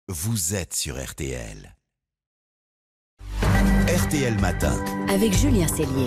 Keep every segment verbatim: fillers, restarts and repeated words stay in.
Vous êtes sur R T L. R T L Matin. Avec Julien Cellier.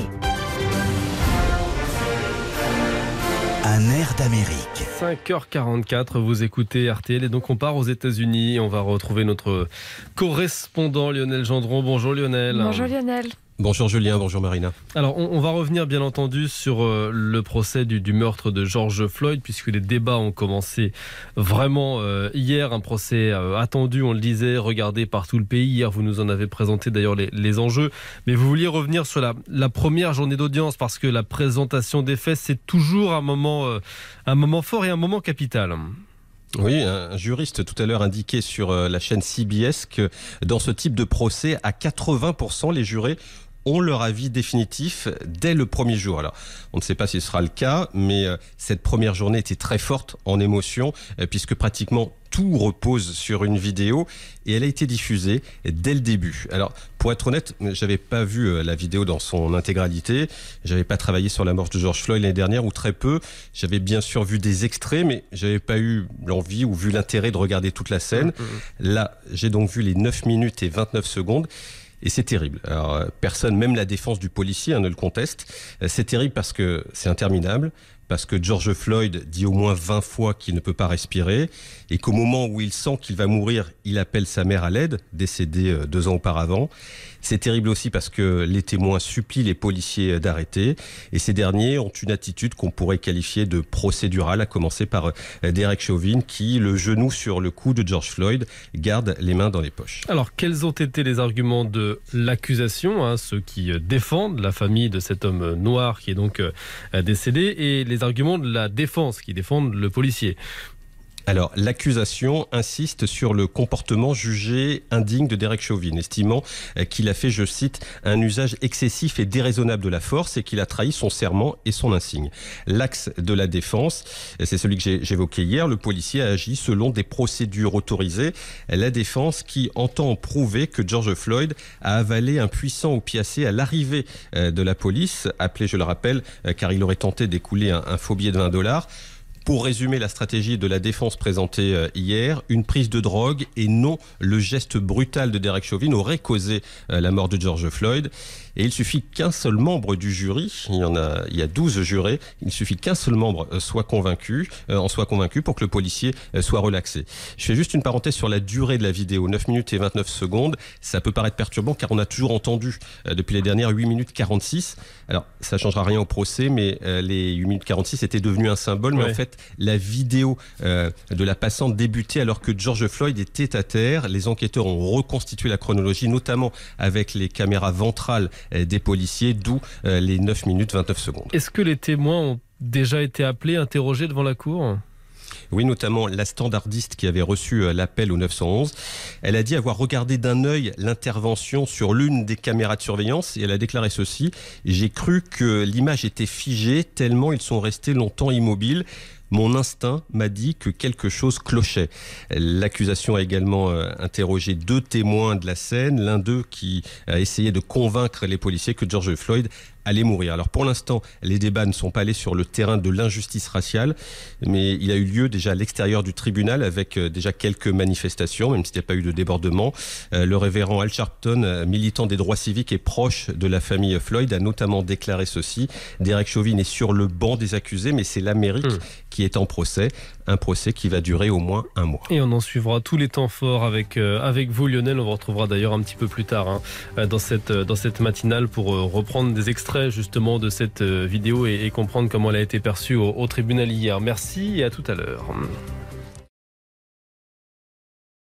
Un air d'Amérique. cinq heures quarante-quatre, vous écoutez R T L et donc on part aux États-Unis. On va retrouver notre correspondant Lionel Gendron. Bonjour Lionel. Bonjour Lionel. Bonjour Julien, bonjour Marina. Alors on, on va revenir bien entendu sur euh, le procès du, du meurtre de George Floyd, puisque les débats ont commencé vraiment euh, hier. Un procès euh, attendu, on le disait, regardé par tout le pays. Hier vous nous en avez présenté d'ailleurs les, les enjeux. Mais vous vouliez revenir sur la, la première journée d'audience, parce que la présentation des faits, c'est toujours un moment, euh, un moment fort et un moment capital. Oui, un juriste tout à l'heure indiquait sur la chaîne C B S que dans ce type de procès, à quatre-vingts pour cent, les jurés ont leur avis définitif dès le premier jour. Alors, on ne sait pas si ce sera le cas, mais cette première journée était très forte en émotion, puisque pratiquement tout repose sur une vidéo et elle a été diffusée dès le début. Alors, pour être honnête, j'avais pas vu la vidéo dans son intégralité. J'avais pas travaillé sur la mort de George Floyd l'année dernière, ou très peu. J'avais bien sûr vu des extraits, mais j'avais pas eu l'envie ou vu l'intérêt de regarder toute la scène. Là, j'ai donc vu les neuf minutes et vingt-neuf secondes. Et c'est terrible. Alors, personne, même la défense du policier, hein, ne le conteste. C'est terrible parce que c'est interminable, parce que George Floyd dit au moins vingt fois qu'il ne peut pas respirer, et qu'au moment où il sent qu'il va mourir, il appelle sa mère à l'aide, décédée deux ans auparavant. C'est terrible aussi parce que les témoins supplient les policiers d'arrêter, et ces derniers ont une attitude qu'on pourrait qualifier de procédurale, à commencer par Derek Chauvin, qui, le genou sur le cou de George Floyd, garde les mains dans les poches. Alors, quels ont été les arguments de l'accusation, hein, ceux qui défendent la famille de cet homme noir qui est donc décédé, et les arguments de la défense qui défendent le policier? Alors, l'accusation insiste sur le comportement jugé indigne de Derek Chauvin, estimant qu'il a fait, je cite, un usage excessif et déraisonnable de la force et qu'il a trahi son serment et son insigne. L'axe de la défense, c'est celui que j'évoquais hier, le policier a agi selon des procédures autorisées. La défense qui entend prouver que George Floyd a avalé un puissant opiacé à l'arrivée de la police, appelé, je le rappelle, car il aurait tenté d'écouler un, un faux billet de vingt dollars. Pour résumer la stratégie de la défense présentée hier, une prise de drogue et non le geste brutal de Derek Chauvin aurait causé la mort de George Floyd. Et il suffit qu'un seul membre du jury, il y en a, il y a douze jurés, il suffit qu'un seul membre soit convaincu, euh, en soit convaincu pour que le policier soit relaxé. Je fais juste une parenthèse sur la durée de la vidéo, neuf minutes et vingt-neuf secondes. Ça peut paraître perturbant car on a toujours entendu euh, depuis les dernières huit minutes quarante-six. Alors, ça changera rien au procès, mais euh, les huit minutes quarante-six étaient devenus un symbole. Mais ouais. En fait, la vidéo euh, de la passante débutait alors que George Floyd était à terre. Les enquêteurs ont reconstitué la chronologie, notamment avec les caméras ventrales des policiers, d'où euh, les neuf minutes vingt-neuf secondes. Est-ce que les témoins ont déjà été appelés, interrogés devant la cour ? Oui, notamment la standardiste qui avait reçu l'appel au neuf cent onze. Elle a dit avoir regardé d'un œil l'intervention sur l'une des caméras de surveillance et elle a déclaré ceci: « J'ai cru que l'image était figée tellement ils sont restés longtemps immobiles. Mon instinct m'a dit que quelque chose clochait. » L'accusation a également euh, interrogé deux témoins de la scène, l'un d'eux qui a essayé de convaincre les policiers que George Floyd allait mourir. Alors pour l'instant, les débats ne sont pas allés sur le terrain de l'injustice raciale, mais il a eu lieu déjà à l'extérieur du tribunal avec euh, déjà quelques manifestations, même s'il n'y a pas eu de débordement. Euh, le révérend Al Sharpton, euh, militant des droits civiques et proche de la famille Floyd, a notamment déclaré ceci: « Derek Chauvin est sur le banc des accusés, mais c'est l'Amérique mmh. qui est en procès, un procès qui va durer au moins un mois. » Et on en suivra tous les temps forts avec, euh, avec vous Lionel. On vous retrouvera d'ailleurs un petit peu plus tard hein, dans, cette, dans cette matinale pour euh, reprendre des extraits justement de cette euh, vidéo et, et comprendre comment elle a été perçue au, au tribunal hier. Merci et à tout à l'heure.